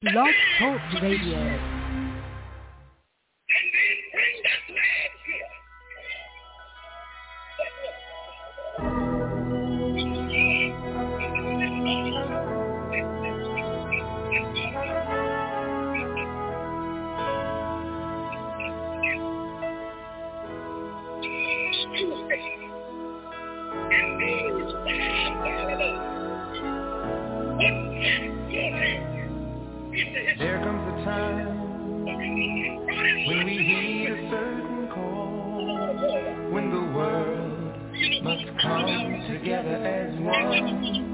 Blog Talk Radio. There comes a time when we heed a certain call, when the world must come together as one.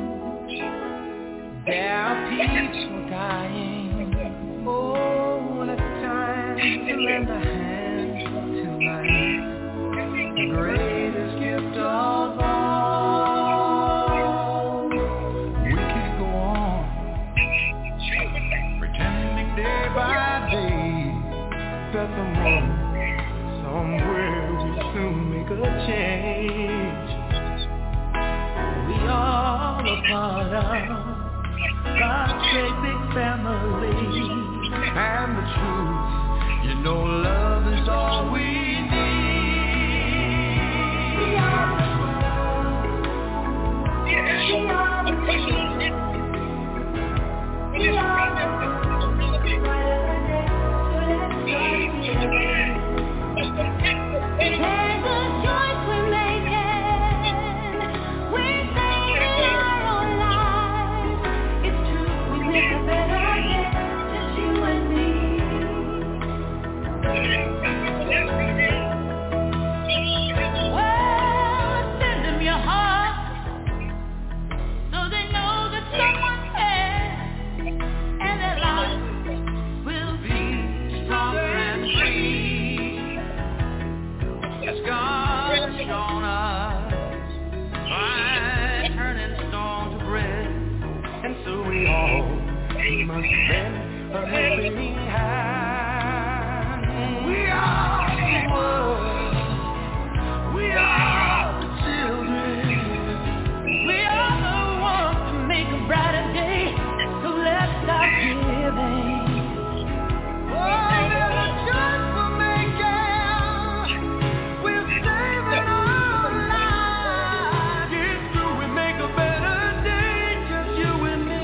There are people dying. Oh, it's time to lend a hand to life, the greatest gift of all. We can't go on pretending day by day that the moment somewhere will soon make a change. We all a part of God's great big family, and the truth, you know, love is all we need. We are the world. We are the people. We are the there's a choice we're making. We're saving our own lives. It's true, we make a better day, just you and me. Well, send them your heart, so they know that someone cares, and their lives will be stronger and free. As God has shown us by turning stone to bread, and so we all must lend a helping hand. We are the world. We are the children. We are the ones to make a brighter day. So let's start giving. Oh, there's a choice we're making. We're saving our lives. It's true, we make a better day, just you and me.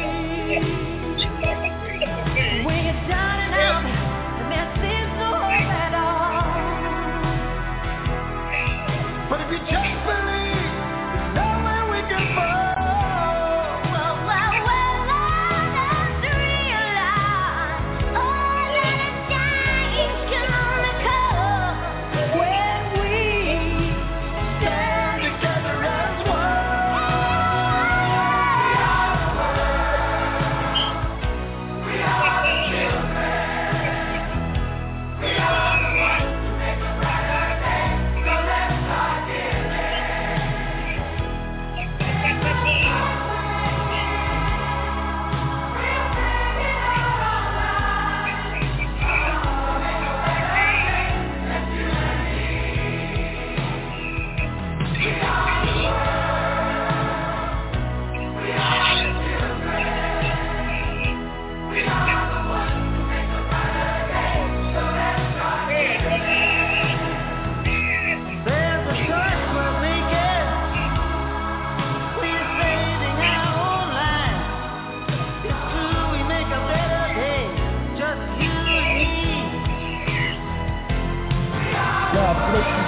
When you're down and out, the man seems no hope at all. But if you just believe, there's nowhere we can fall. Well, let's realize all that a change can only come when we stand together as one. We are the children. We are the ones to make a brighter day. So let's start giving. We're saving our there's a choice we're making. We're saving our own lives. It's true, we make a better day, just you and me. God bless you.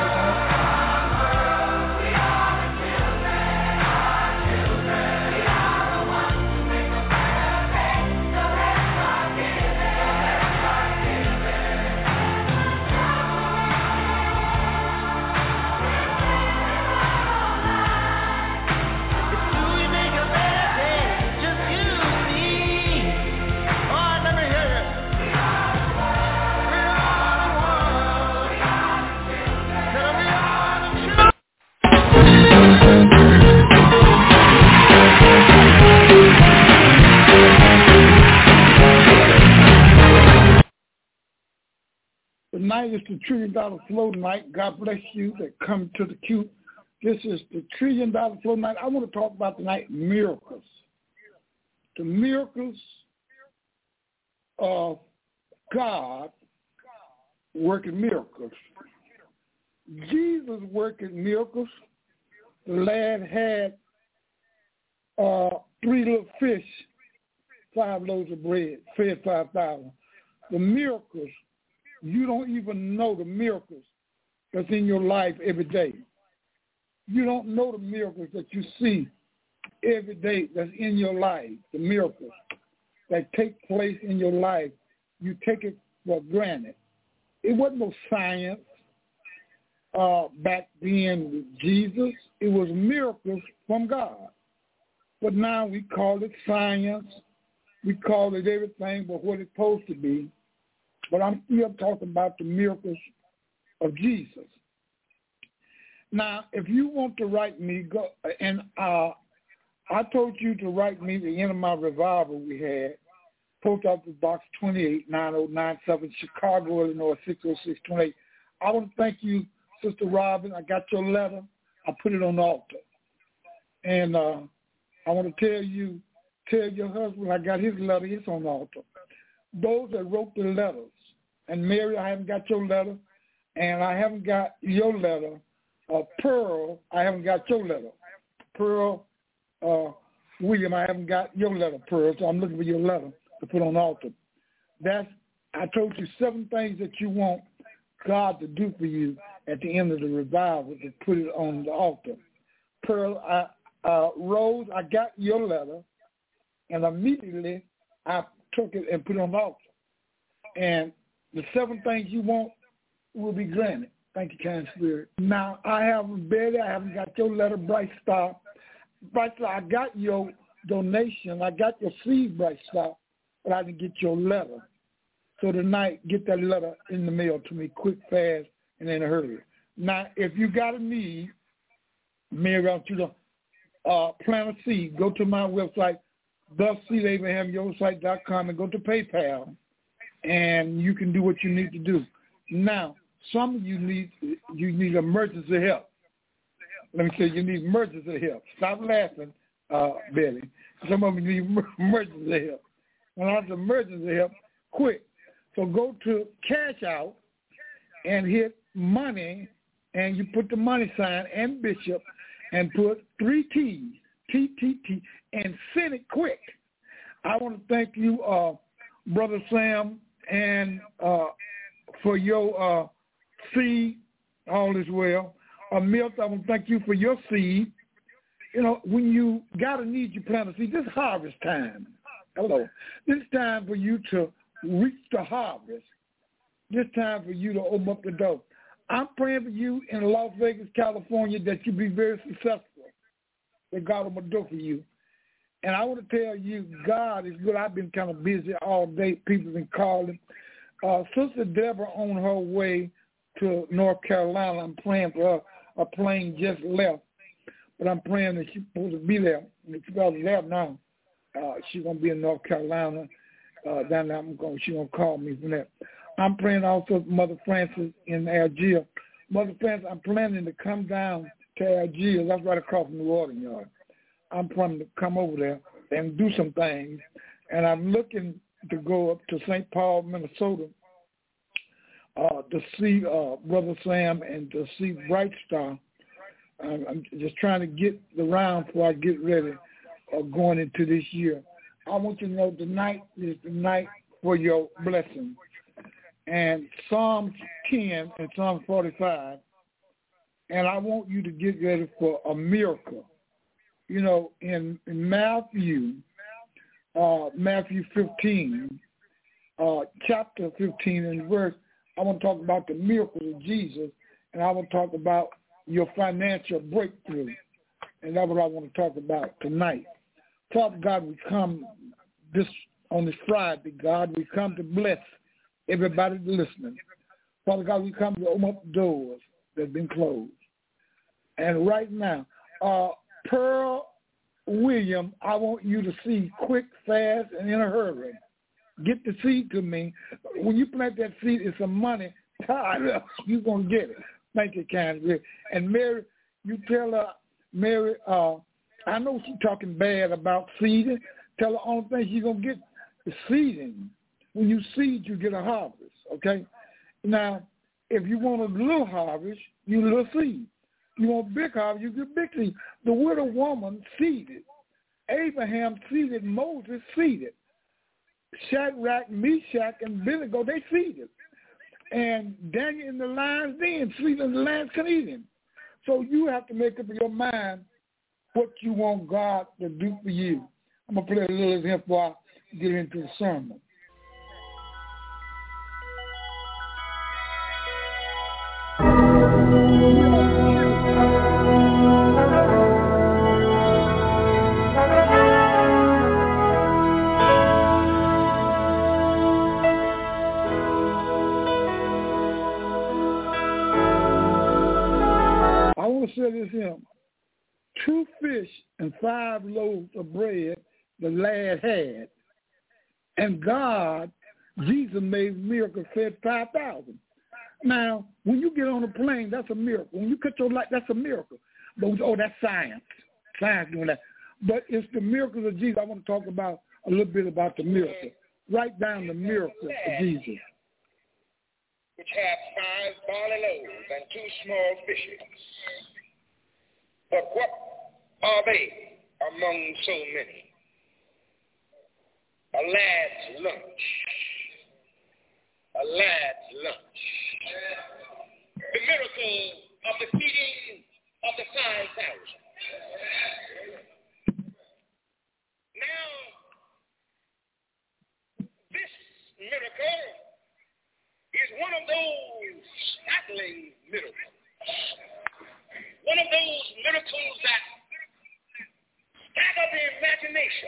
It's true, we make a better day, just you and me. Oh, let me hear it. We are the world. Tell 'em we are the children. Tonight is the $1 trillion flow night. God bless you that come to the Q. This is the $1 trillion flow night. I want to talk about tonight miracles. The miracles of God working miracles. Jesus working miracles. The lad had 3 little fish, 5 loaves of bread, fed 5,000. The miracles, you don't even know the miracles that's in your life every day. You don't know the miracles that you see every day that's in your life, the miracles that take place in your life. You take it for granted. It wasn't no science back then with Jesus. It was miracles from God. But now we call it science. We call it everything but what it's supposed to be. But I'm still talking about the miracles of Jesus. Now, if you want to write me, go and I told you to write me the end of my revival we had, Post Office Box 28, 9097, Chicago, Illinois, 60628. I want to thank you, Sister Robin. I got your letter. I put it on the altar. And I want to tell your husband I got his letter. It's on the altar. Those that wrote the letters, and Mary, I haven't got your letter, and I haven't got your letter. Pearl, I haven't got your letter. Pearl, William, I haven't got your letter, Pearl, so I'm looking for your letter to put on the altar. I told you 7 things that you want God to do for you at the end of the revival to put it on the altar. Pearl, Rose, I got your letter, and immediately I took it and put it on the altar. And the 7 things you want will be granted. Thank you, kind spirit. Now, I haven't got your letter, Bright Star. Bright Star, I got your donation. I got your seed, Bright Star, but I didn't get your letter. So tonight, get that letter in the mail to me quick, fast, and in a hurry. Now, if you got a need, Mary, I want you to plant a seed. Go to my website, theseedabrahamyosite.com, and go to PayPal, and you can do what you need to do. Now, some of you need emergency help. Let me say, you need emergency help. Stop laughing, Billy. Some of you need emergency help. When I have emergency help, quick. So go to Cash Out and hit money, and you put the money sign and Bishop, and put 3 T's, TTT, and send it quick. I want to thank you, Brother Sam, and for your seed, all is well. Milt, I want to thank you for your seed. You know, when you got a need, you plant a seed. This is harvest time. Hello. This time for you to reach the harvest. This time for you to open up the door. I'm praying for you in Las Vegas, California, that you be very successful, that God will do for you. And I want to tell you, God is good. I've been kind of busy all day. People have been calling. Sister Deborah on her way to North Carolina. I'm praying for her. A plane just left, but I'm praying that she's supposed to be there. And she's probably there now. She's going to be in North Carolina. Then she's going to call me from there. I'm praying also for Mother Francis in Algiers. Mother Francis, I'm planning to come down to Algiers. That's right across from New Orleans, y'all. I'm planning to come over there and do some things. And I'm looking to go up to St. Paul, Minnesota, to see Brother Sam and to see Bright Star. I'm just trying to get the round before I get ready going into this year. I want you to know tonight is the night for your blessing. And Psalm 10 and Psalm 45, and I want you to get ready for a miracle. You know, in Matthew 15, chapter 15 and verse, I want to talk about the miracles of Jesus, and I want to talk about your financial breakthrough. And that's what I want to talk about tonight. Father God, we come on this Friday, God, we come to bless everybody listening. Father God, we come to open up doors that have been closed. And right now, Pearl William, I want you to see quick, fast, and in a hurry. Get the seed to me. When you plant that seed, it's some money tied up. You're going to get it. Thank you, kindly. And Mary, you tell her, Mary, I know she's talking bad about seeding. Tell her only thing she's going to get is seeding. when you seed, you get a harvest, okay? Now, if you want a little harvest, you little seed. You want big harvest, you get big seed. The widow woman seeded. Abraham seeded. Moses seeded. Shadrach, Meshach, and Abednego, they seeded. And Daniel in the lion's den, seeded in the lion's den. So you have to make up your mind what you want God to do for you. I'm going to play a little of him before I get into the sermon. I want to say this here. 2 fish and 5 loaves of bread the lad had. And God, Jesus made a miracle, fed 5,000. Now, when you get on a plane, that's a miracle. When you cut your light, that's a miracle. But, that's science. Science doing that. But it's the miracles of Jesus. I want to talk about a little bit about the miracle. Write down the miracle of Jesus. Which had 5 barley loaves and 2 small fishes. But what are they among so many? A lad's lunch. A lad's lunch. The miracle of the feeding of the 5,000. Now, this miracle is one of those startling miracles. One of those miracles that stagger the imagination.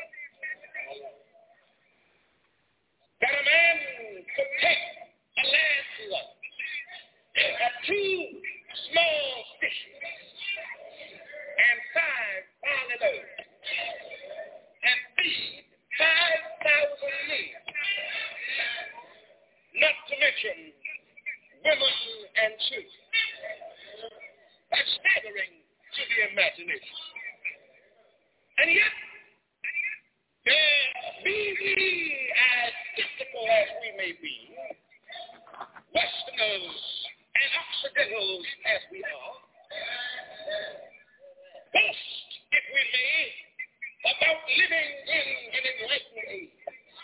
That a man could take a lad's lunch and 2 small fishes and 5 barley loaves and feed 5,000 men. Not to mention women and children. That's staggering to the imagination. And yet, be we as skeptical as we may be, Westerners and Occidentals as we are, boast, if we may, about living in an enlightened age,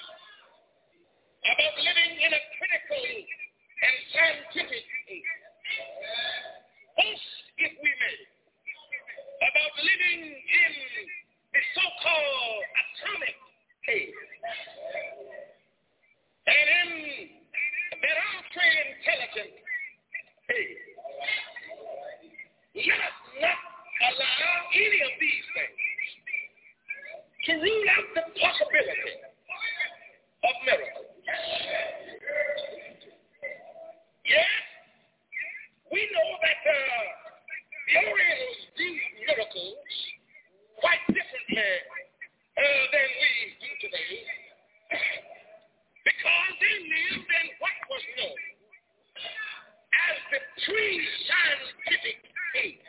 about living in a critical and scientific age. Boast, if we may, about living in the so-called atomic age. And in that ultra-intelligent age. Let us not allow any of these things to rule out the possibility of miracles. Yes, we know that the Orientals do miracles quite differently than we do today, because they lived in what was known as the pre-scientific age.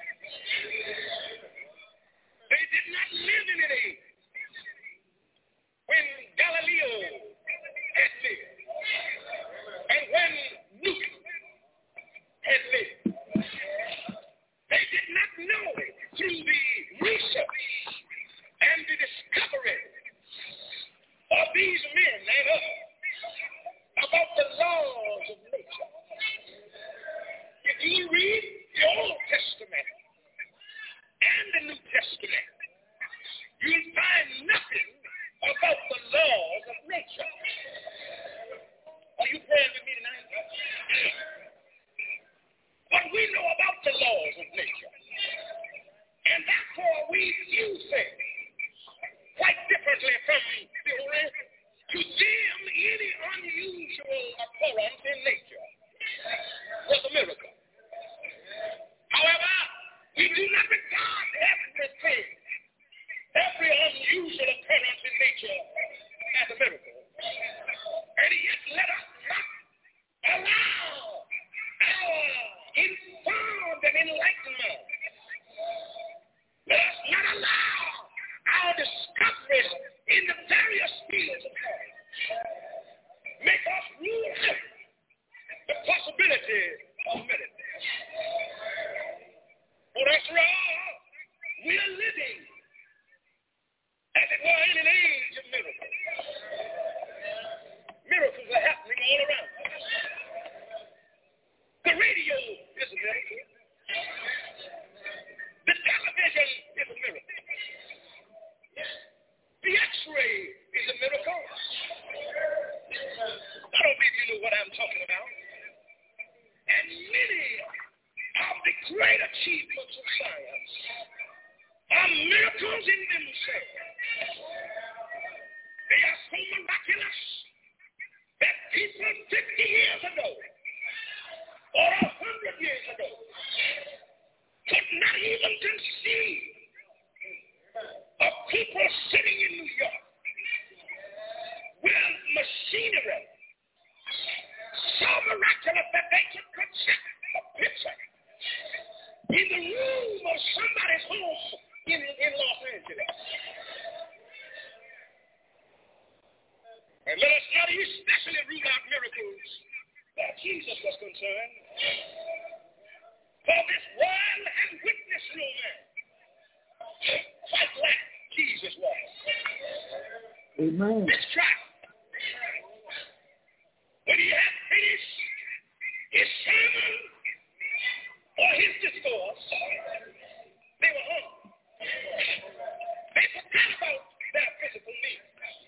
They did not live in an age when Galileo had lived and when Newton had lived. They did not know through the research and the discovery of these men and others about the laws of nature. If you read the Old Testament and the New Testament, you'll find nothing about the laws of nature. Are you praying with me tonight? But we know about the laws of nature. And therefore we view things quite differently from the Orientals. To them, any unusual occurrence in nature was a miracle. However, we do not regard everything, every unusual occurrence in nature as a miracle. And yet let us not allow our informed and enlightened mind, let us not allow our discoveries in the various fields of science make possibility of miracles. For after all, we are living, as it were, in an age of miracles. Miracles are happening all around us. The radio is a miracle. The television is a miracle. The x-ray is a miracle. I don't believe you know what I'm talking about. And many of the great achievements of science are miracles in themselves. They are so miraculous that people 50 years ago or 100 years ago could not even conceive of people sitting in New York with machinery so miraculous that they could project a picture in the room of somebody's home in Los Angeles. And let us not especially rule out miracles where Jesus was concerned. For this world has witnessed no man quite like Jesus was. Amen. This trial, when he had finished his sermon or his discourse, they were hungry. They forgot about their physical needs.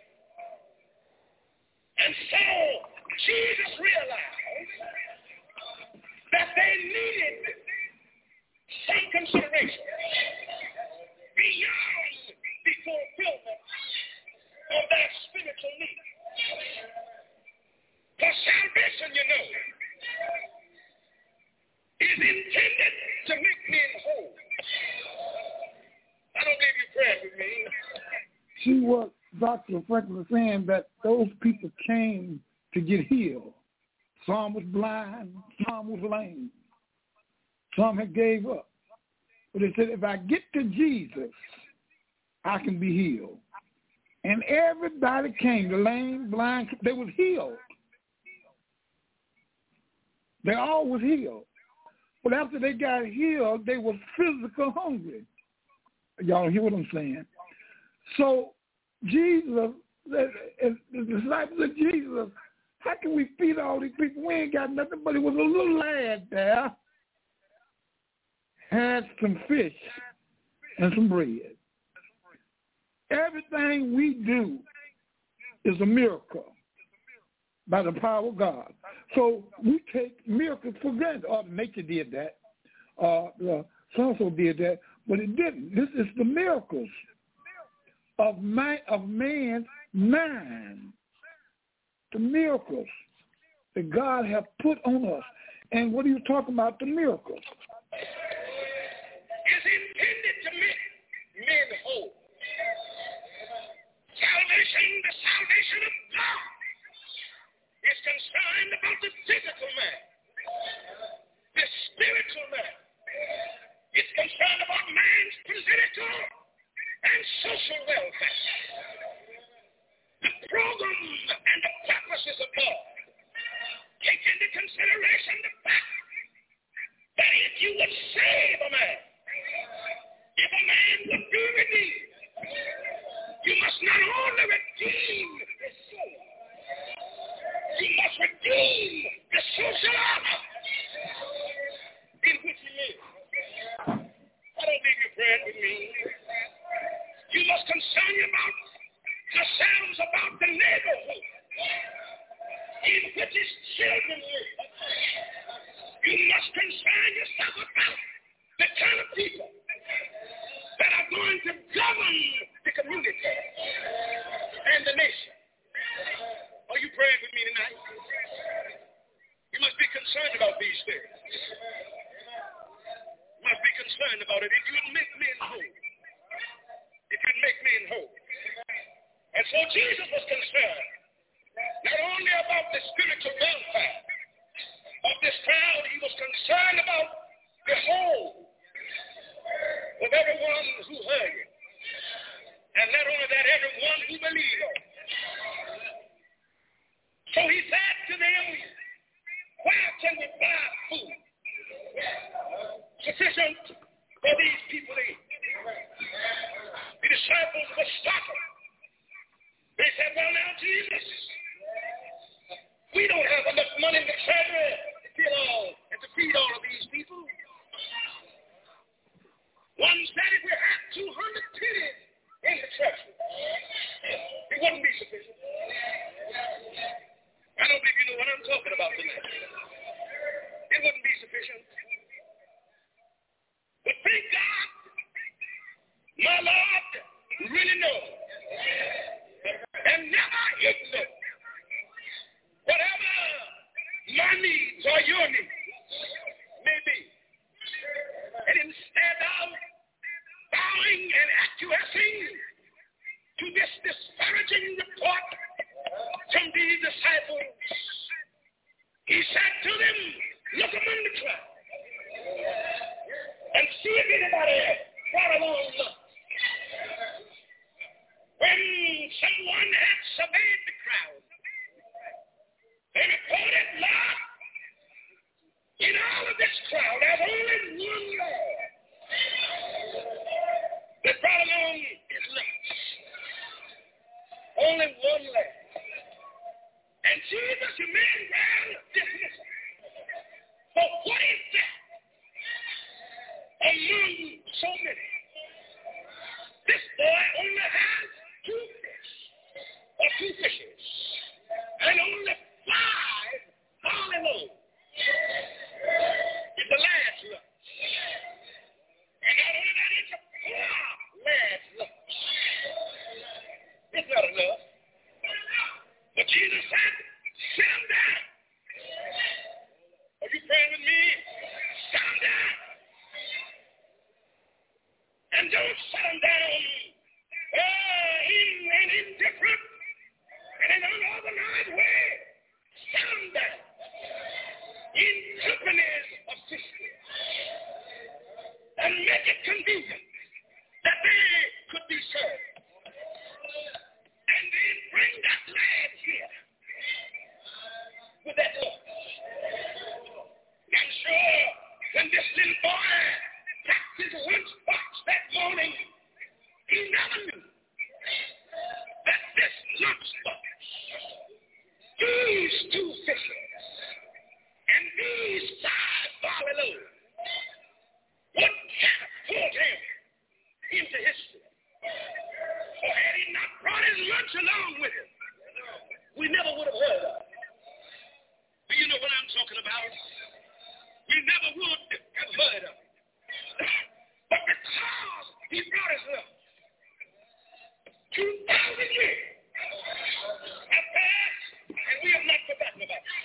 And so Jesus realized that they needed some consideration beyond the fulfillment of their spiritual needs. For salvation, you know, is intended to make men whole. I don't believe you prayed with me. See what Dr. Franklin was saying, that those people came to get healed. Some was blind, some was lame. Some had gave up. But they said, if I get to Jesus, I can be healed. And everybody came, the lame, blind, they was healed. They all was healed. But after they got healed, they were physical hungry. Y'all hear what I'm saying? So Jesus, the disciples of Jesus, how can we feed all these people? We ain't got nothing, but it was a little lad there, had some fish and some bread. Everything we do is a miracle by the power of God. So we take miracles for granted. Oh, nature did that. So-and-so did that, but it didn't. This is the miracles of man's mind. The miracles that God has put on us. And what are you talking about, the miracles? Is intended to make men whole. Salvation, the salvation of God, is concerned about the physical man, the spiritual man. It's concerned about man's political and social welfare. The program and the purposes of God take into consideration the fact that if you would save a man, if a man would be redeemed, you must not only redeem his soul, you must redeem the social order in which he lives. I don't think you prayed with me. You must concern yourselves about the neighborhood in which his children live. You must concern yourself about the kind of people that are going to govern the community and the nation. Are you praying with me tonight? You must be concerned about these things. You must be concerned about it. If you would make men whole. If you'd make men whole. And so Jesus was concerned not only about the spiritual welfare of this crowd, he was concerned about the whole of everyone who heard him. And not only that, everyone who believed him. So he said to them, Where can we buy food sufficient for these people to eat? The disciples were startled. They said, well, now, Jesus, we don't have enough money in the treasury to feed all of these people. One said if we had 200 pennies in the treasury, it wouldn't be sufficient. I don't believe you know what I'm talking about tonight. It wouldn't be sufficient. But thank God, my Lord really knows and never ignores whatever my needs or your needs may be. And instead of bowing and acquiescing to this disparaging report from these disciples, he said to them, look among the crowd and see if anybody brought along lunch. When someone had surveyed the crowd, they reported, Lord, in all of this crowd, there's only one lad that brought along his lunch. Only one lad. And Jesus, you may well dismiss him. But what is that among so many? This boy only has 2 fish, or 2 fishes, and only 5 barley loaves. It's the lad's lunch. And not only that, it's a poor lad's lunch. It's not enough. But Jesus said, sit him down. Are you praying with me? Sit him down. And don't sit him down in an indifferent and an unorganized way. Sit him down in companies of sisters and make it convenient that they could be served. And then bring that lad here with that look. I'm sure when this little boy packed his lunchbox that morning, he never knew that this lunchbox, these 2 fishes, and these 5 barley loaves would catapult him into history. Or had he not brought his lunch along with him, we never would have heard of it. Do you know what I'm talking about? We never would have heard of it. But because he brought his lunch, 2,000 years have passed, and we have not forgotten about it.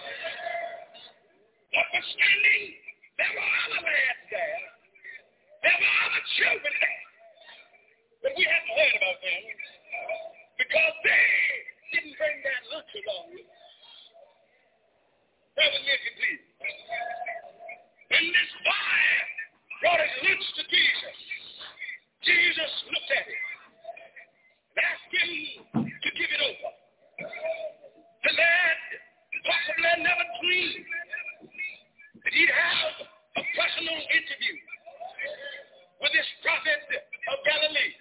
Notwithstanding, there were other lads there. There were other children there. But we haven't heard about them because they didn't bring that lunch along with them. Brother, listen, please. When this boy brought his lunch to Jesus, Jesus looked at him and asked him to give it over. The lad possibly never dreamed that he'd have a personal interview with this prophet of Galilee.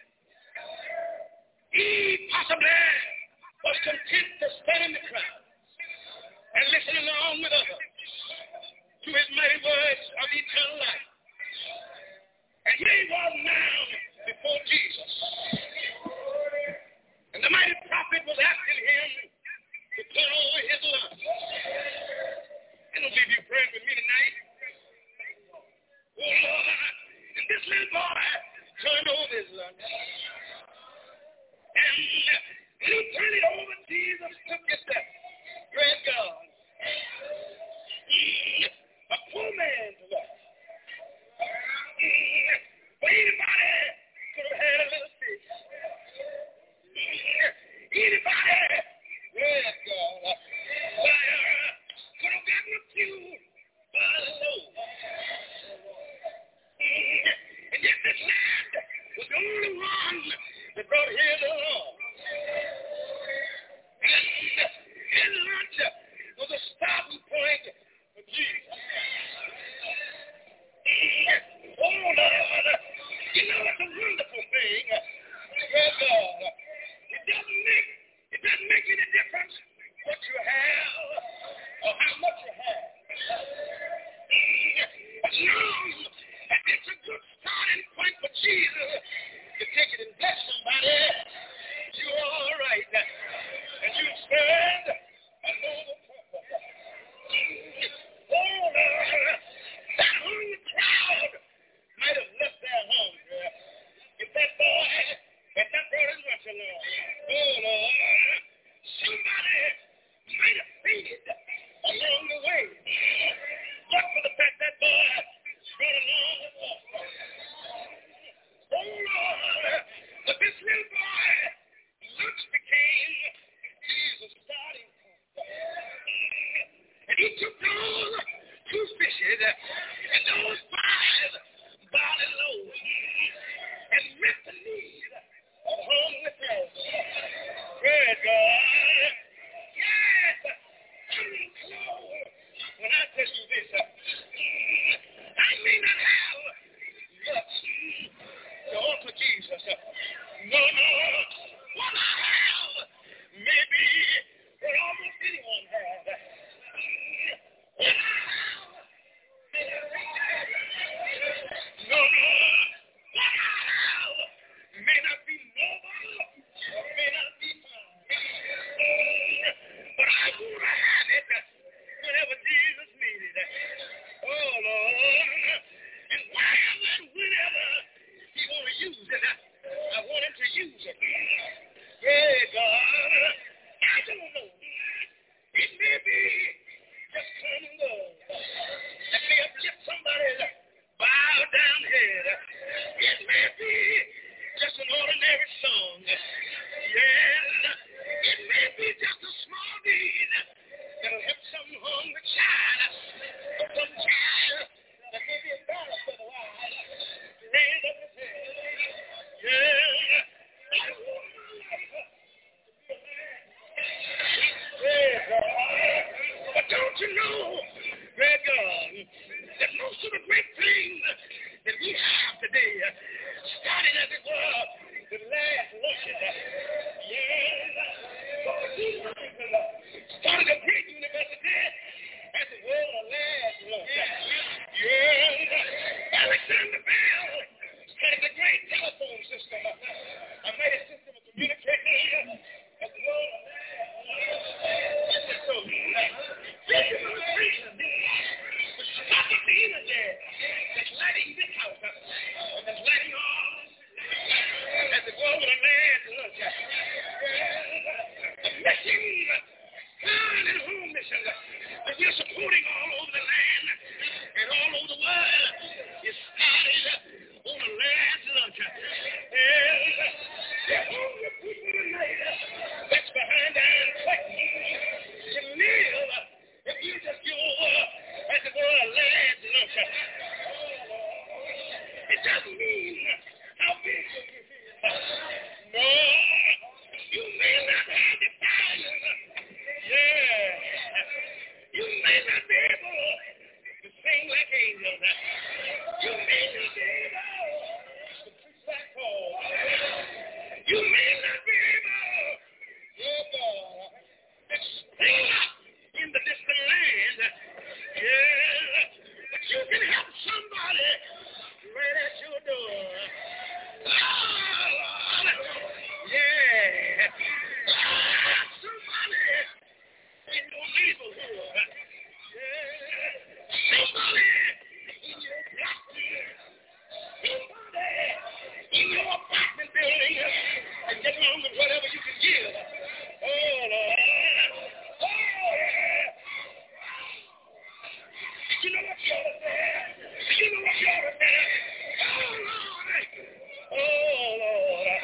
He possibly was content to stand in the crowd and listen along with others to his mighty words of eternal life. And here he was now before Jesus. And the mighty prophet was asking him to put over his lunch. he took those 2 fishes and those 5 barley loaves and met the need of hungry souls. Good God. Yes. When I tell you this, I may not have much to offer Jesus. No. What I have may be what almost anyone has. What I have may not be no. What I have may not be noble, or may not be found. But I want to have it whenever Jesus needed it. Oh, Lord. And wherever and whenever he want to use it, I want him to use it. Hey, God. I don't know. It may be just come and go. It may uplift somebody's bowed down head. It may be just an ordinary song. Yes. It may be just a small deed that'll help some hungry child, or some child that may be embarrassed for a while to raise up his head. Yeah. I want my life to be a man. Yeah, God. But don't you know, great God, that most of the great things that we have today started, as it were, the last luncheon. Yes. Started a great university, as it were, the last luncheon. Yes. Alexander Bell started a great telephone system. I made a system of communication, as it were, the last luncheon. So, this administration was stopping the internet that's lighting this house up, and that's lighting all, as it were, the last luncheon. The mission, God and home mission, that we're supporting all over the land and all over the world is started on the last luncheon. The hungry people tonight that's behind Iron Curtain can live if you just go over, as it were, a last luncheon. It doesn't mean how big you feel. No, you may not have the power. Yeah. You may not be able to sing like angels. You may not be able to preach like Paul. You may not be able, oh God, to sing in the distant land. Yeah. But you can help somebody right at your door. Oh, yeah. Somebody in your neighborhood. Yeah. Somebody in your block. Somebody in your apartment building. And get along with whatever you can give. Oh, Lord. Oh, yeah. You know what you ought to say? You know what you ought to say? Oh, Lord. Oh, Lord.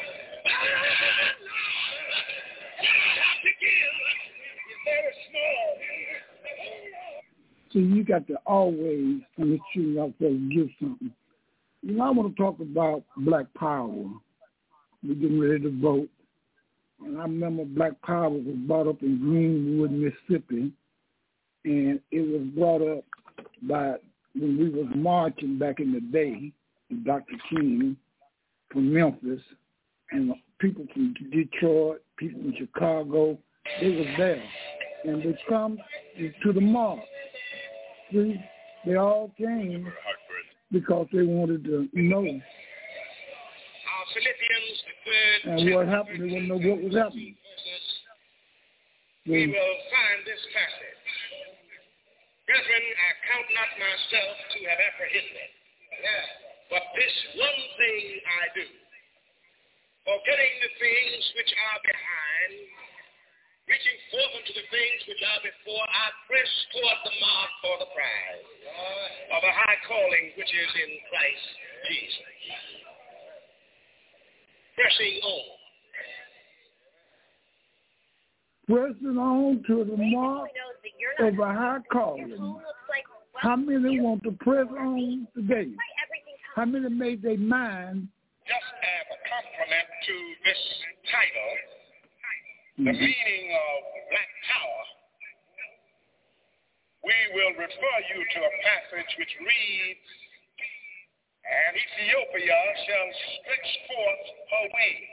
So you got to always make sure you out there and give something. You know, I want to talk about Black Power. We're getting ready to vote. And I remember Black Power was brought up in Greenwood, Mississippi. And it was brought up by when we was marching back in the day, Dr. King from Memphis, and people from Detroit, people from Chicago, they was there. And they come to the march. See, they all came because they wanted to know. And what happened, they didn't know what was happening. We will find this passage. Brethren, I count not myself to have apprehended, but this one thing I do, forgetting the things which are behind, reaching forth unto the things which are before, I press toward the mark for the prize of a high calling which is in Christ Jesus. Pressing on. Pressing on to the mark over high calling. How many want to press on today? How many made their mind? Just as a compliment to this title, the meaning of Black Power, we will refer you to a passage which reads, "And Ethiopia shall stretch forth her wings."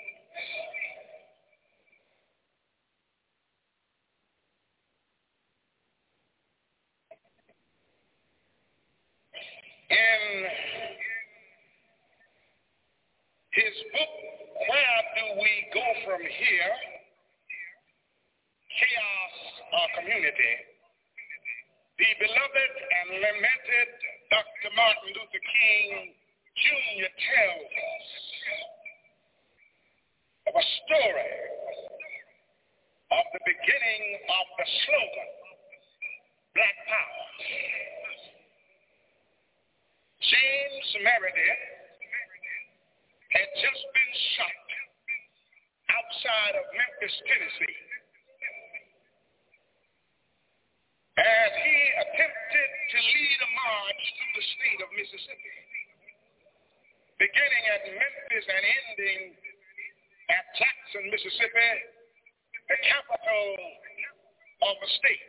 In his book, Where Do We Go From Here? Chaos or Community, the beloved and lamented Dr. Martin Luther King Jr. tells us of a story of the beginning of the slogan, Black Power. James Meredith had just been shot outside of Memphis, Tennessee, as he attempted to lead a march through the state of Mississippi, beginning at Memphis and ending at Jackson, Mississippi, the capital of the state.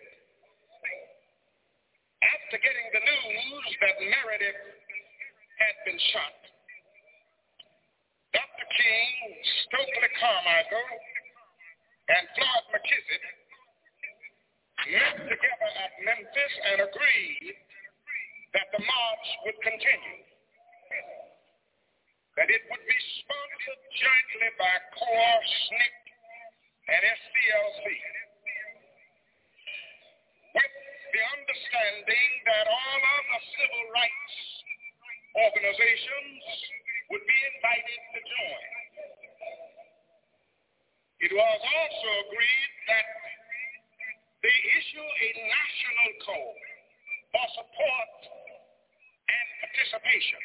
After getting the news that Meredith had been shot, Dr. King, Stokely Carmichael, and Floyd McKissick met together at Memphis and agreed that the march would continue, that it would be sponsored jointly by CORE, SNCC, and SCLC, with the understanding that all other civil rights organizations would be invited to join. It was also agreed that they issue a national call for support and participation.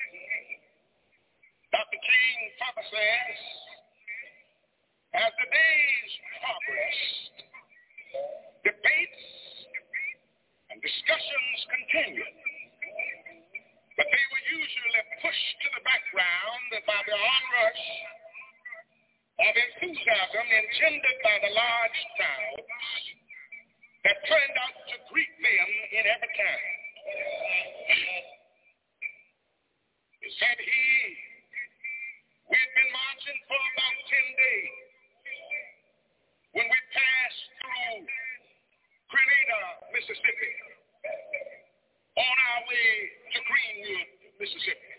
Dr. King further says, as the days progressed, debates and discussions continued, but they were usually pushed to the background by the onrush of enthusiasm engendered by the large crowds that turned out to greet them in every town. He said we had been marching for about 10 days when we passed through Grenada, Mississippi, on our way to Greenwood, Mississippi.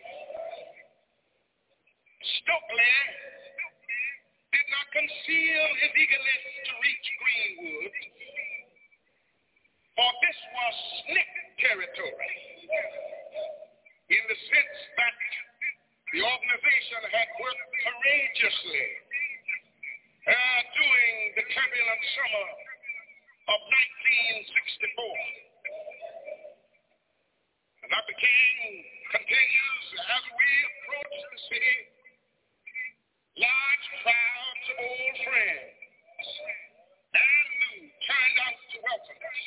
Stokely did not conceal his eagerness to reach Greenwood, for this was SNCC territory, in the sense that the organization had worked courageously during the turbulent summer of 1964. And Dr. King continues, as we approach the city, large crowds of old friends and new turned out to welcome us.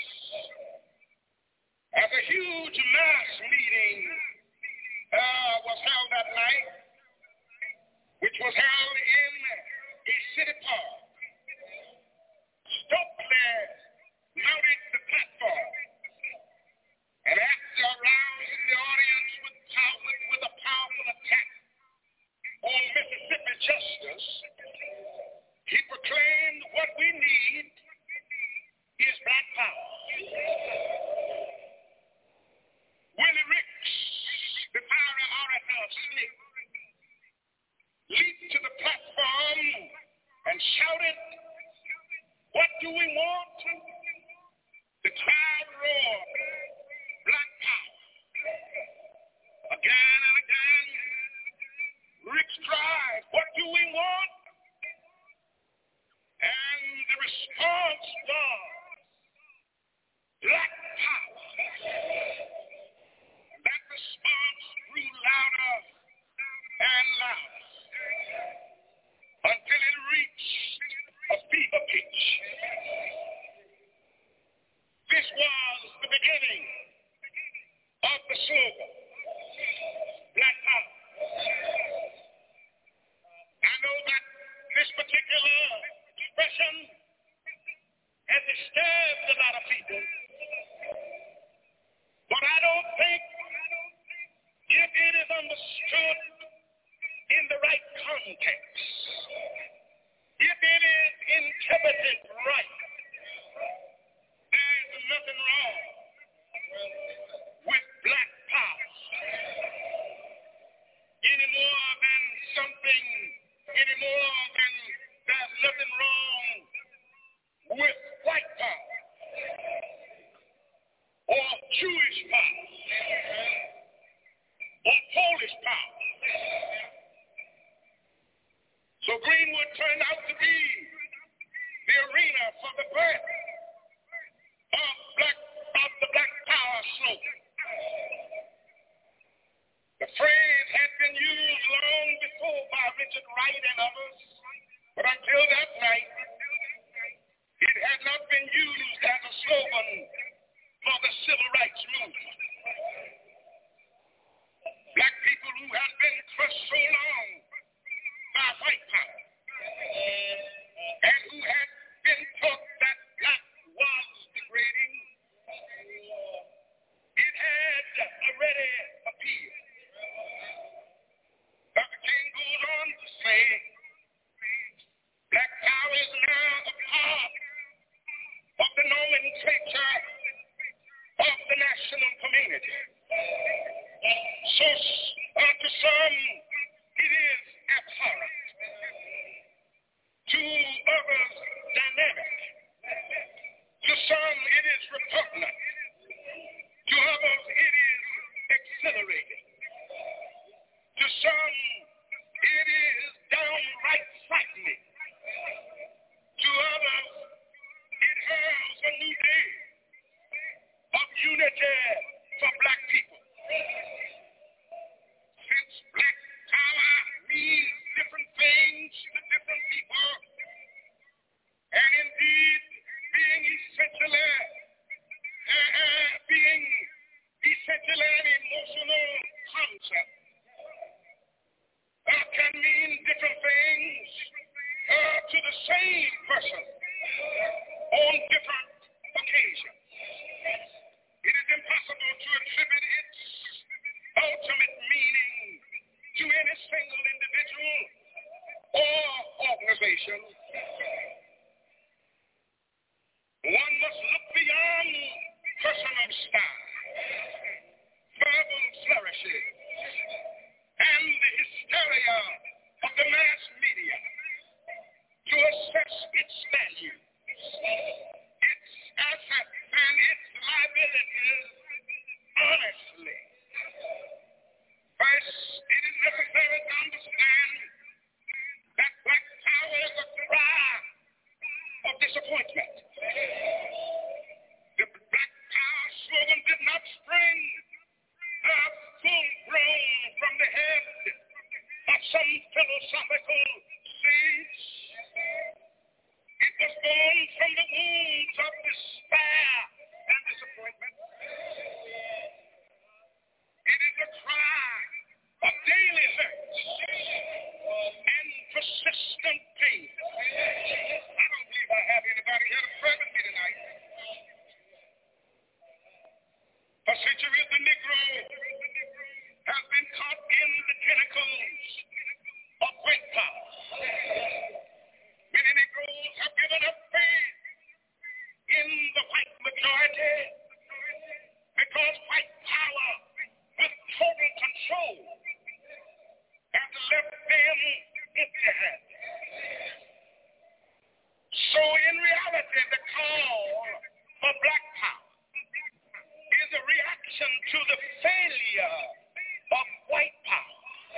As a huge mass meeting was held that night, which was held in a city park, Stokely mounted the platform, and after arousing the audience with a powerful attack on Mississippi justice, he proclaimed, what we need is black power. Willie Ricks, the fiery orator of SNCC, leaped to the platform and shouted, what do we want? This was the beginning of the slogan, Black Power. I know that this particular expression has disturbed a lot of people, but I don't think if it is understood in the right context, if it is interpreted right, there's nothing wrong with black power any more than there's nothing wrong with white power or Jewish power or Polish power. So Greenwood turned out to be the arena for the birth of the Black Power slogan. The phrase had been used long before by Richard Wright and others, but until that night, it had not been used as a slogan for the civil rights movement. Black people who had been crushed so long by white power and who had been taught that black was degrading, it had already appeared. Dr. King goes on to say, black power is now a part of the nomenclature of the national community. So to some, it is abhorrent. To others, dynamic. To some, it is repugnant. To others, it is exhilarating. To some, it is downright frightening. To others, it heralds a new day of unity for black people. Since black power means different things to different people, and indeed being essentially an emotional concept, can mean different things to the same person on different occasions. It is impossible to attribute its ultimate meaning to any single individual or organization. One must look beyond personal style, verbal flourishes, and the hysteria of the mass media to assess its value, its assets, and its liabilities honestly. First, it is necessary to understand that black power is a cry of disappointment. The black power slogan did not spring full grown from the head of some philosophical sage. It was born from the wounds of despair and disappointment. It is a cry of daily hurt and persistent pain. I don't believe I have anybody here to pray with me tonight. For centuries, the Negro has been caught in the tentacles of white power. Many Negroes have given up faith in the white majority because white power with total control has left them empty-handed. So in reality, the call for black power is a reaction to the failure of white power.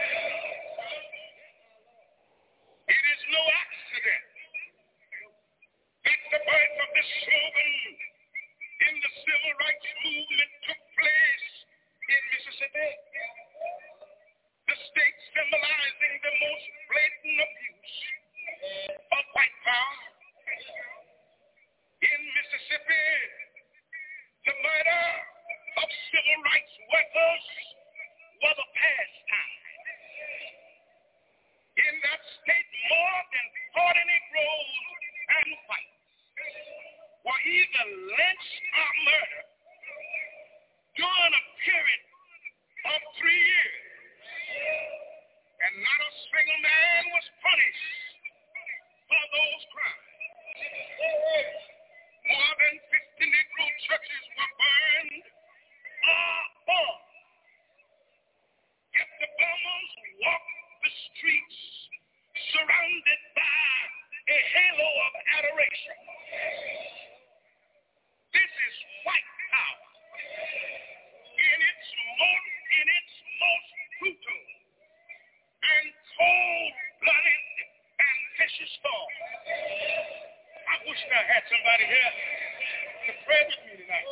It is no accident that the birth of this slogan in the civil rights movement took place in Mississippi, the state symbolizing the most blatant abuse of white power. In Mississippi, civil rights workers was a pastime. In that state, more than 40 Negroes and whites were either lynched or murdered during a period of 3 years. And not a single man was punished for those crimes. More than 50 Negro churches were burned or bombed. Yet the bombers walked the streets surrounded by a halo of adoration. This is white power in its most brutal and cold-blooded and vicious form. I wish I had somebody here to pray with me tonight.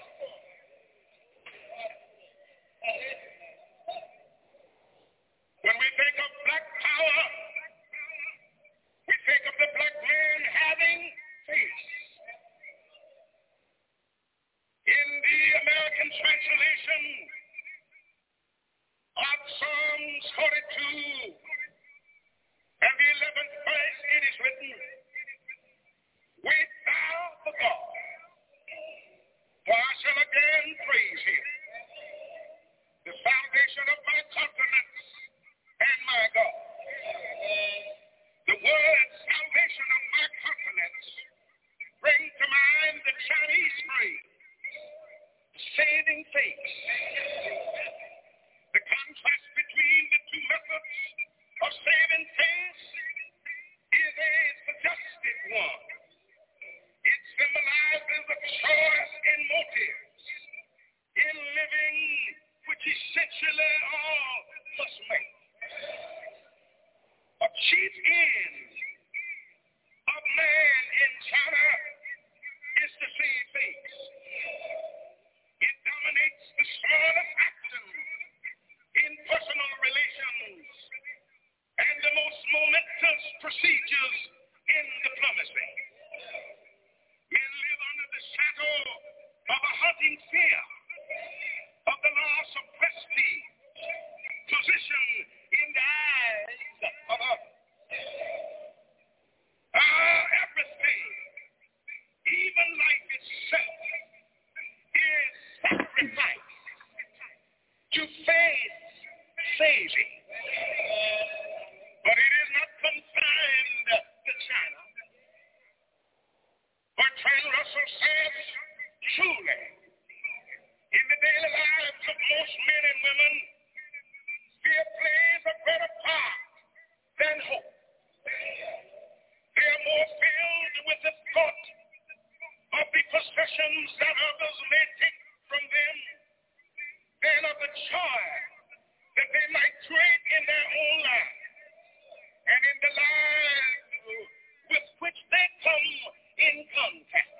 When we think of black power, we think of the black man having faith. In the American translation of Psalms 42 and the 11th verse, it is written, "Wait thou for God, for I shall again praise him, the salvation of my countenance and my God." The word salvation of my countenance brings to mind the Chinese phrase, saving faith. The contrast between the two methods of saving faith is a suggested one. It symbolizes a choice in motives, in living which essentially all must make. A chief end of man in China is to save faith. It dominates the smallest actions in personal relations and the most momentous procedures in diplomacy. Men live under the shadow of a haunting fear of the loss of prestige, position in the eyes of others. Everything, even life itself, is sacrificed to faith saving. But it is not confined to China. Bertrand Russell says, truly, in the daily lives of most men and women, fear plays a greater part than hope. They are more filled with the thought of the possessions that others may take from them than of the joy that they might create in their own lives and in the lives with which they come in contact.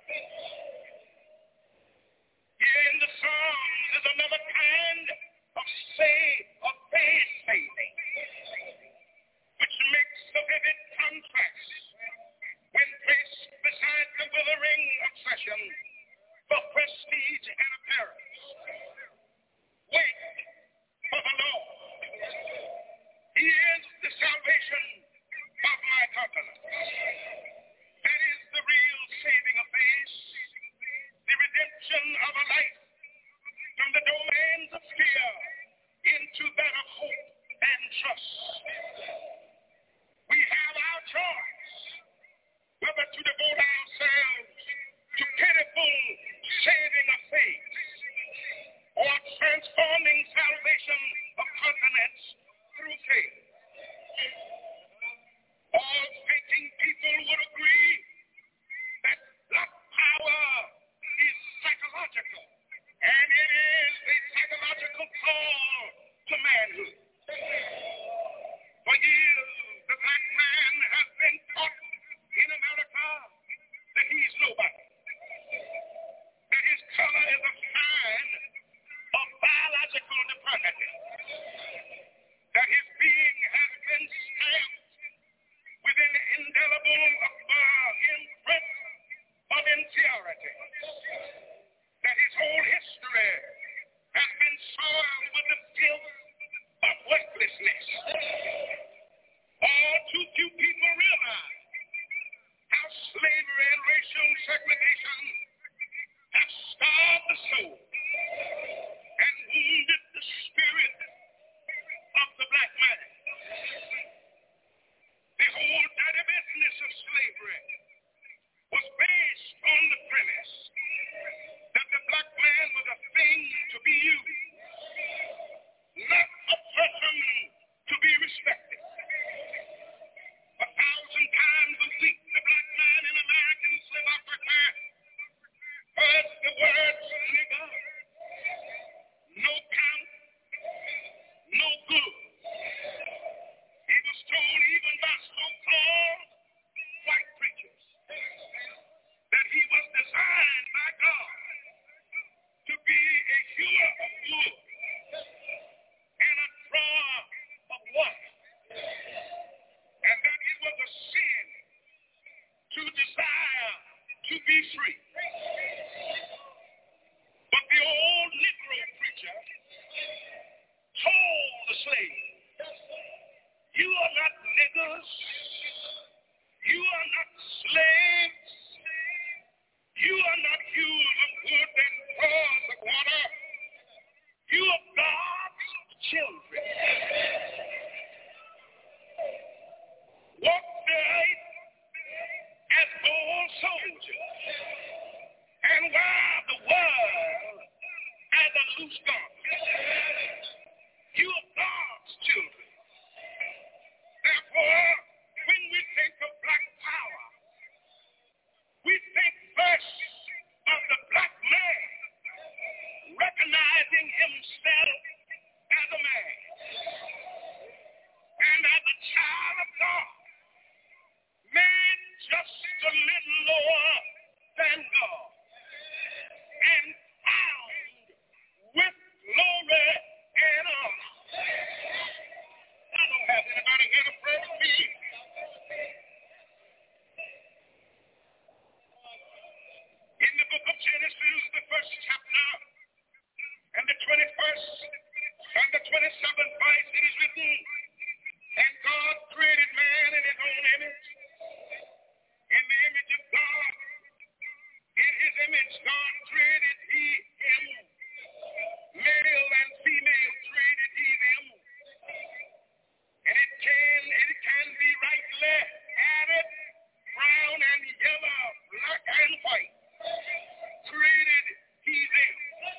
Here in the Psalms is another kind of faith saving, which makes a vivid contrast when placed beside the withering obsession for prestige and appearance. Wait for the Lord. He is the salvation of my countenance. That is the real saving of faith, the redemption of a life from the domains of fear into that of hope and trust. We have our choice whether to devote ourselves to pitiful saving of faith or transforming salvation of continents through faith. All thinking people would agree that black power is psychological, and it is a psychological call to manhood. For years, the black man has been taught in America that he's nobody, that his color is a sign of biological depravity, that his being has been stamped with an indelible imprint of inferiority, that his whole history good and a drawer of water, and that it was a sin to desire to be free. But the old Negro preacher told the slave, you are not niggers, you are not slaves, you are not hews of wood and drawers of water, you are God's children. Walk the earth as gold soldiers, and wear the world as a loose garment. You are God's children. Therefore, when we think of black power, we think first of the black man recognizing himself as a man and as a child of God, made just a little lower than God and found with glory and honor. I don't have anybody here to pray with me. In the book of Genesis, the first chapter, and the 21st and the 27th verse, it is written, and God created man in his own image. In the image of God, in his image, God created he him. Male and female created he them. And it can be rightly added, brown and yellow, black and white. Created he them.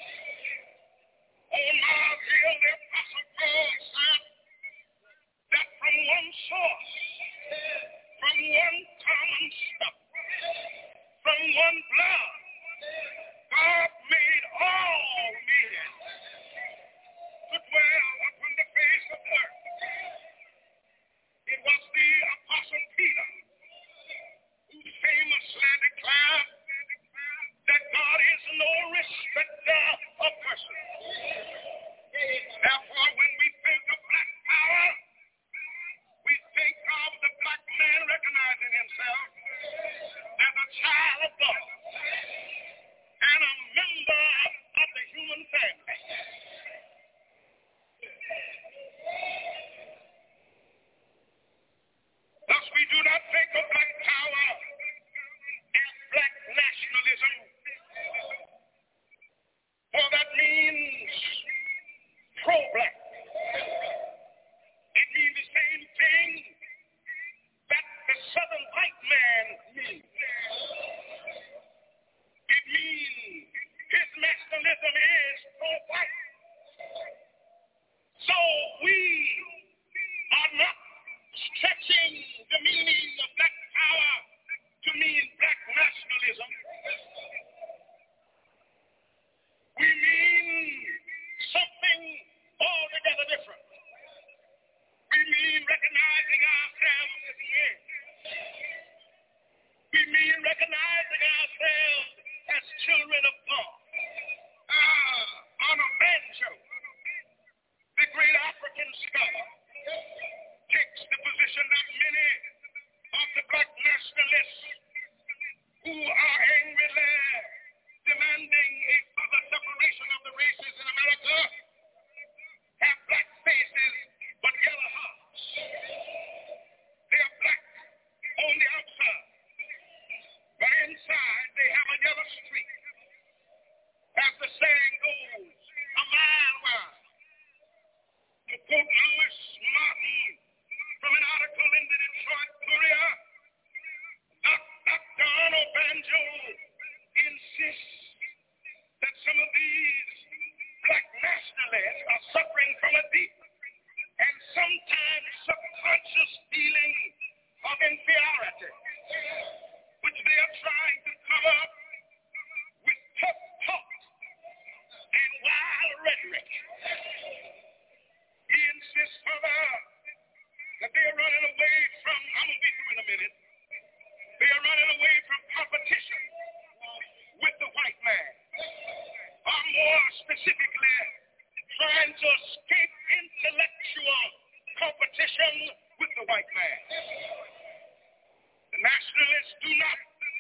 On Mars Hill, the Apostle Paul said that from one source, from one common stuff, from one blood, God made all men to dwell upon the face of the earth. It was the Apostle Peter who famously declared that God is no respecter of persons. Therefore, when we think of black power, we think of the black man recognizing himself as a child of God and a member of the human family. Thus, we do not think of black power as black nationalism, for that means pro-black. It means the same thing that the southern white man means. It means his nationalism is pro-white. So we are not stretching the meaning of black power to mean black nationalism. We mean something altogether different. We mean recognizing ourselves as the end. We mean recognizing ourselves as children of God. Honor Banjo, the great African scholar, takes the position that many of the black nationalists who are angrily demanding a further separation of the races in America have black faces but yellow hearts. They are black on the outside, but inside they have a yellow streak. As the saying goes, a mile wide. To quote Louis Martin from an article in the Detroit Courier, Dr. Arnold Banjo insists that some of these black nationalists are suffering from a deep and sometimes subconscious feeling of inferiority, which they are trying to cover up with tough talk and wild rhetoric. He insists further that they are running away from, I'm going to be through in a minute, they are running away from competition with the white man, or more specifically, trying to escape intellectual competition with the white man. The nationalists do not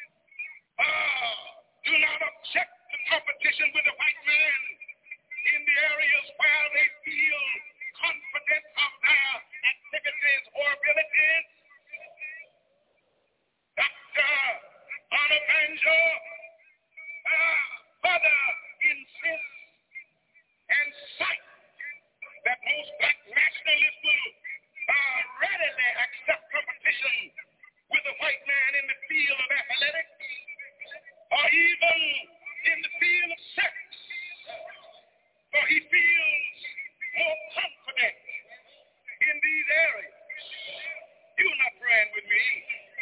object to competition with the white man in the areas where they feel confident of their activities or abilities. Dr. Onabanjo further insists and cite that most black nationalists will readily accept competition with a white man in the field of athletics or even in the field of sex, for he feels more confident in these areas. You're not praying with me.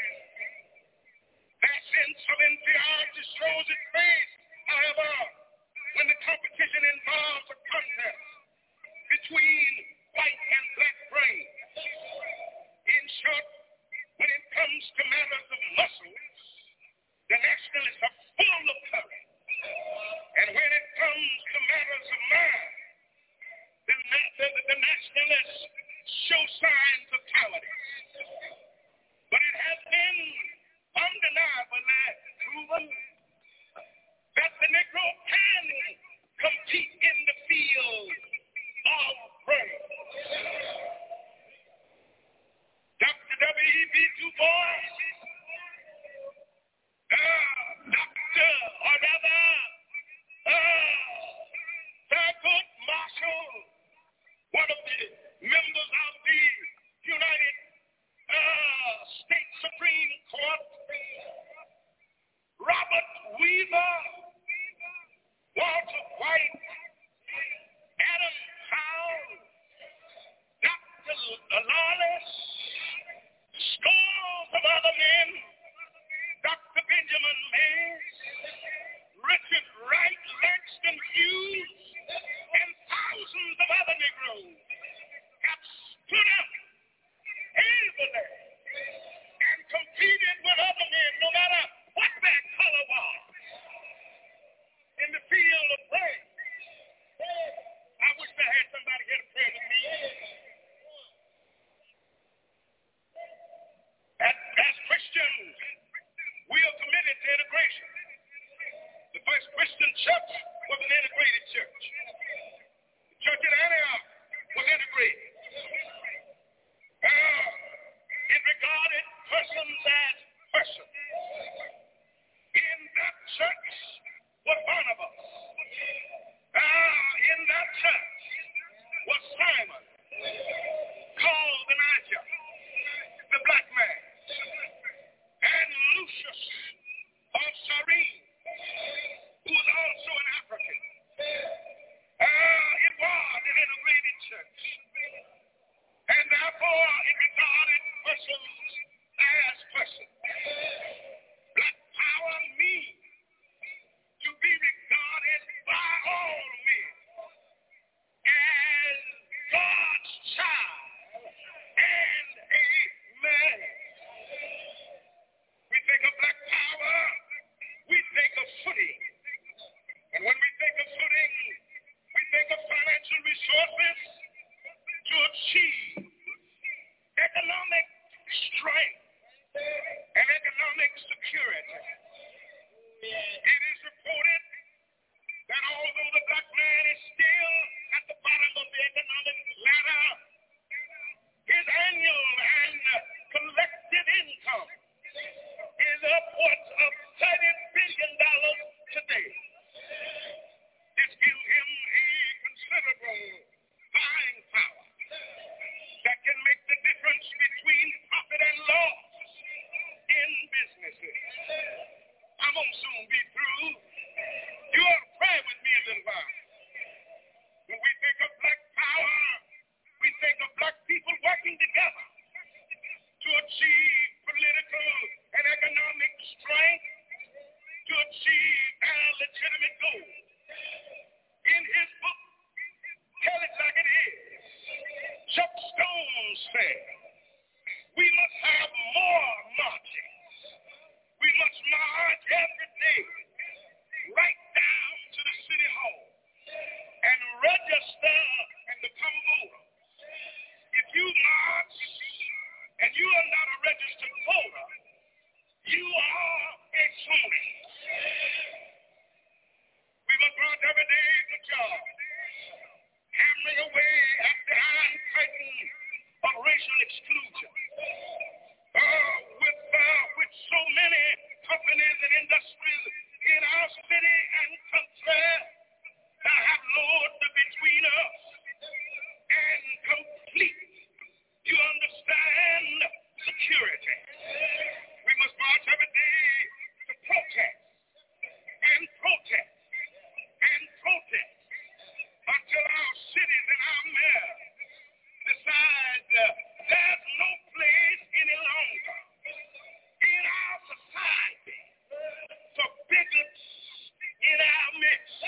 That sense of inferiority shows its face, however, when the competition involves a contest between white and black brains. In short, when it comes to matters of muscles, the nationalists are full of courage. And when it comes to matters of mind, the nationalists show signs of cowardice. But it has been undeniably proven that the Negro can compete in the field of brains. Dr. W.E.B. Du Bois, Thurgood Marshall, one of the members of the United States Supreme Court, Robert Weaver, Walter White, Adam Powell, Dr. Lawless, scores of other men, Dr. Benjamin Mays, Richard Wright, Langston Hughes, and thousands of other Negroes have stood up easily and competed with other men, no matter what their color was, in the field of prayer. I wish I had somebody here to pray with me. As Christians, we are committed to integration. The first Christian church was an integrated church. The church at Antioch was integrated. It regarded persons as persons. In that church was Barnabas. In that church was Simon, called Elijah, the black man, and Lucius of Cyrene, who was also an African. It was an integrated church. And therefore, it regarded persons as persons. Black power means to be regarded by all men as God's child and a man. We think of black power, we think of footing. And when we think of footing, we think of financial resources to achieve economic strength and economic security. It is reported that although the black man is still at the bottom of the economic ladder, his annual and collective income is upwards of $30 billion today. This gives him a considerable buying power that can make the difference between profit and loss in businesses. I'm going to soon be through. You ought to pray with me a little while. When we think of black power, we think of black people working together to achieve political and economic strength, to achieve our legitimate goals. In his book, Tell It Like It Is, Chuck Stone said, we must have more marchings. We must march every day right down to the city hall and register and become voter. If you march and you are not a registered voter, you are a phony. We must march every day to job, hammering away at the iron curtain of racial exclusion. With so many companies and industries in our city and country that have lured between us and complete, you understand, security. We must march every day to protest and protest and protest until our cities and our mayors decide there's no place any longer in our society for bigots in our midst.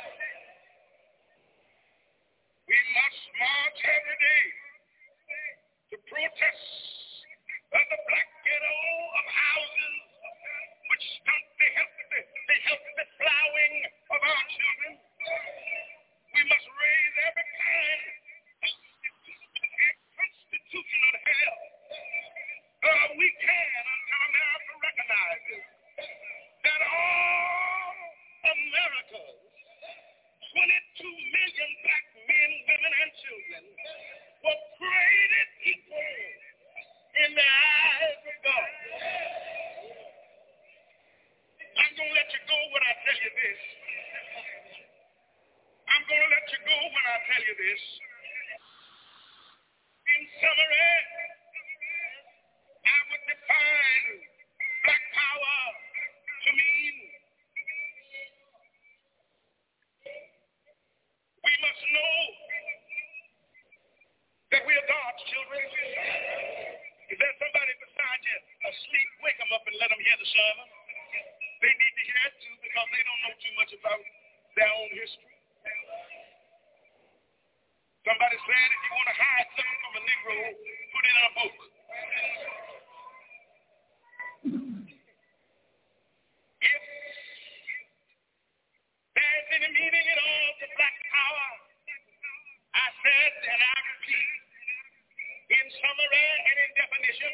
We must march every day to protest the black ghetto of houses which stunt the healthy flowering of our children. We must raise every kind of constitutional hell we can until America recognizes that all America's 22 million black men, women, and children were created equal in the eyes of God. I'm going to let you go when I tell you this. I'm going to let you go when I tell you this. In summary, I would define black power to mean we must know that we are God's children. If there's somebody beside you asleep, wake them up and let them hear the sermon. They need to hear it too because they don't know too much about their own history. Somebody said if you want to hide something from a Negro, put it in a book. If there's any meaning at all to black power, I said and I repeat, in summary and in definition,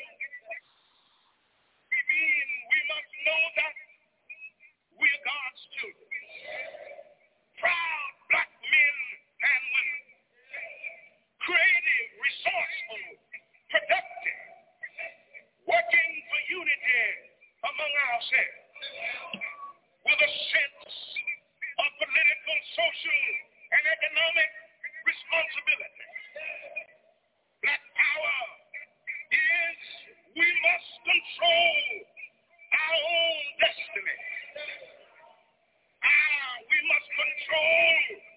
we mean we must know that we're God's children. Proud black men and women. Creative, resourceful, productive, working for unity among ourselves, with a sense of political, social, and economic responsibility. Black power is we must control our own destiny. We must control